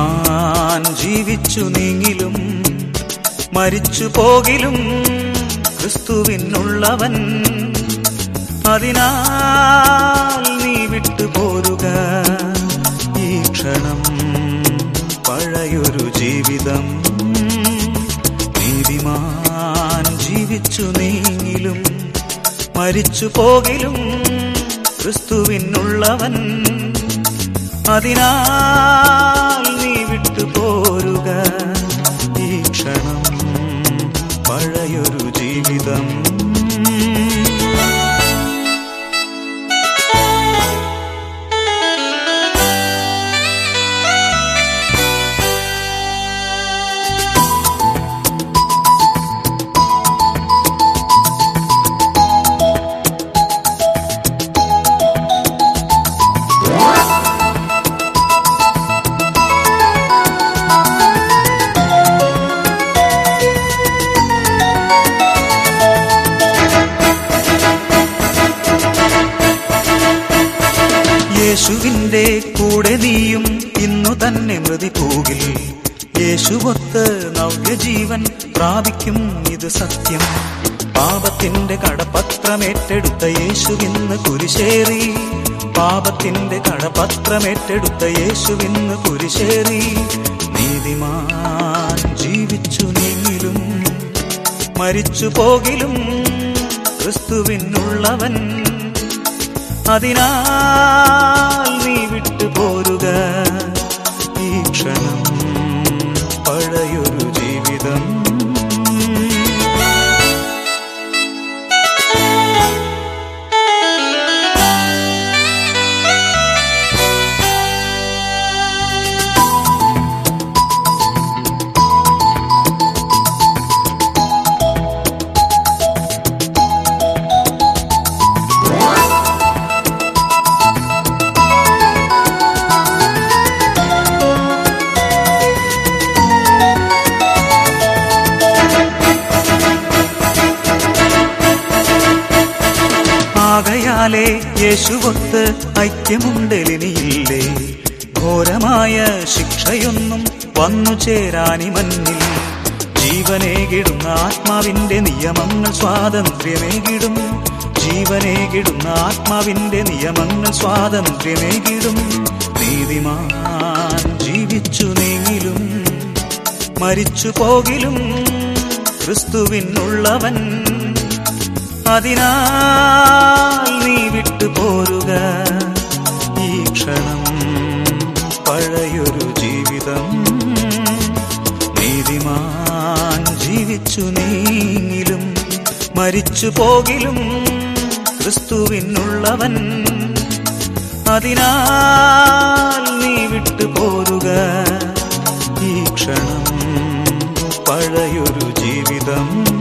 നീതിമാൻ ജീവിച്ചു നീങ്ങിലും മരിച്ചു പോകിലും ക്രിസ്തുവിനുള്ളവൻ. അതിനാൽ നീ വിട്ടുപോരുക ഈ ക്ഷണം പഴയൊരു ജീവിതം. നീതിമാൻ ജീവിച്ചു നീങ്ങിലും മരിച്ചു പോകിലും ക്രിസ്തുവിനുള്ളവൻ. അതിനാൽ നീ വിട്ടുപോരുക ഈ ക്ഷണം പഴയൊരു ജീവിതം. യേശുവിന്റെ കൂടെ നീയും ഇന്നു തന്നെ മൃതി പോകിൽ. യേശുവൊത്ത് നവ്യജീവൻ പ്രാപിക്കും, ഇത് സത്യം. പാപത്തിന്റെ കടപത്രമേറ്റെടുത്ത യേശുവിന്ന് കുരിശേറി. പാപത്തിന്റെ കടപത്രമേറ്റെടുത്ത യേശുവിന്ന് കുരിശേറി. നീതിമാൻ ജീവിച്ചു നീങ്ങിലും മരിച്ചു പോകിലും ക്രിസ്തുവിനുള്ളവൻ. അതിനാൽ നീ വിട്ടുപോരുക ഈ ക്ഷണം പഴയൊരു ജീവിതം. ആകയാലേ യേശുവൊത്ത് ഐക്യമുണ്ടെലിനിയില്ലേ. ഘോരമായ ശിക്ഷയൊന്നും വന്നു ചേരാനി മന്നിൽ. ജീവനേകിടുന്ന ആത്മാവിന്റെ നിയമങ്ങൾ സ്വാതന്ത്ര്യമേകിടും. ജീവനേകിടുന്ന ആത്മാവിന്റെ നിയമങ്ങൾ സ്വാതന്ത്ര്യമേകിടും. നീതിമാൻ ജീവിച്ചു നീങ്ങിലും മരിച്ചു പോകിലും ക്രിസ്തുവിനുള്ളവൻ. അതിനാൽ നീ വിട്ടുപോരുക ഈ ക്ഷണം പഴയൊരു ജീവിതം. നീതിമാൻ ജീവിച്ചു നീങ്ങിലും മരിച്ചു പോകിലും ക്രിസ്തുവിനുള്ളവൻ. അതിനാൽ നീ വിട്ടുപോരുക ഈ ക്ഷണം പഴയൊരു ജീവിതം.